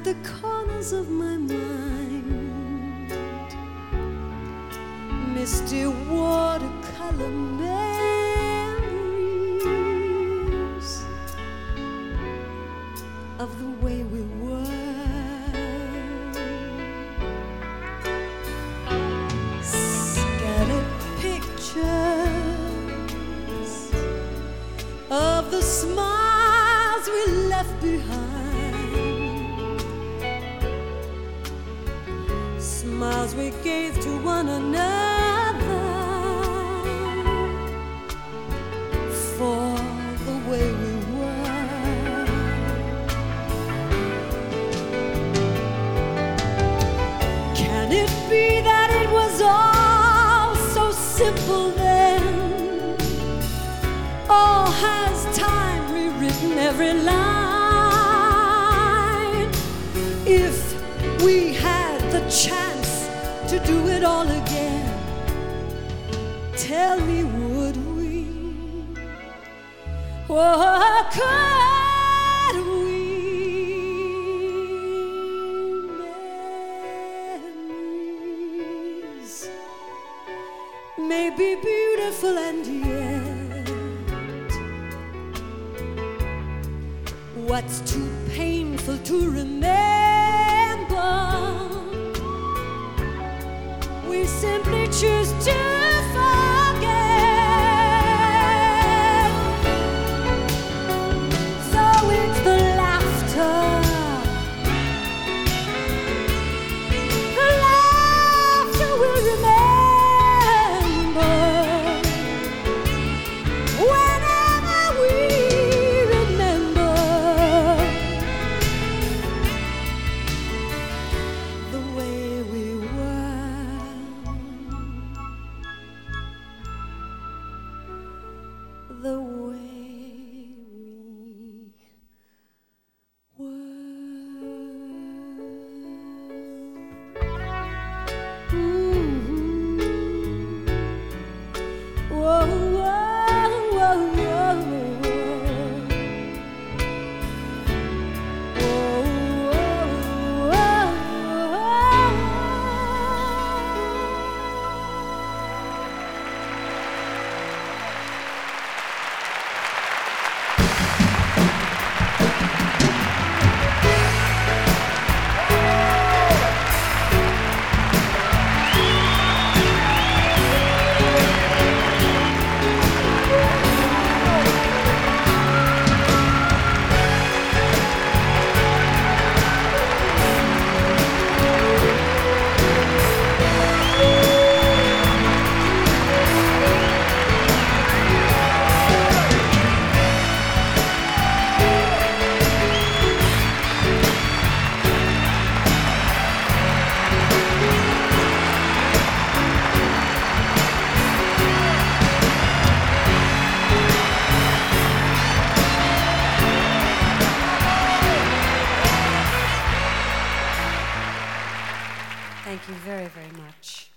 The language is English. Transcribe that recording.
the corners of my mind, misty watercolor memories of the way we were. Scattered pictures of the smiles we left behind, smiles we gave to one another for the way we were. Can it be that it was all so simple then? Or has time rewritten every line? If we had the chance to do it all again, tell me, would we? Or could we? Memories may be beautiful and yet what's too painful to remember, we simply choose to forget. So it's the laughter we'll remember whenever we remember the way we were. The way we were. Whoa, whoa, whoa, whoa. Thank you very, very much.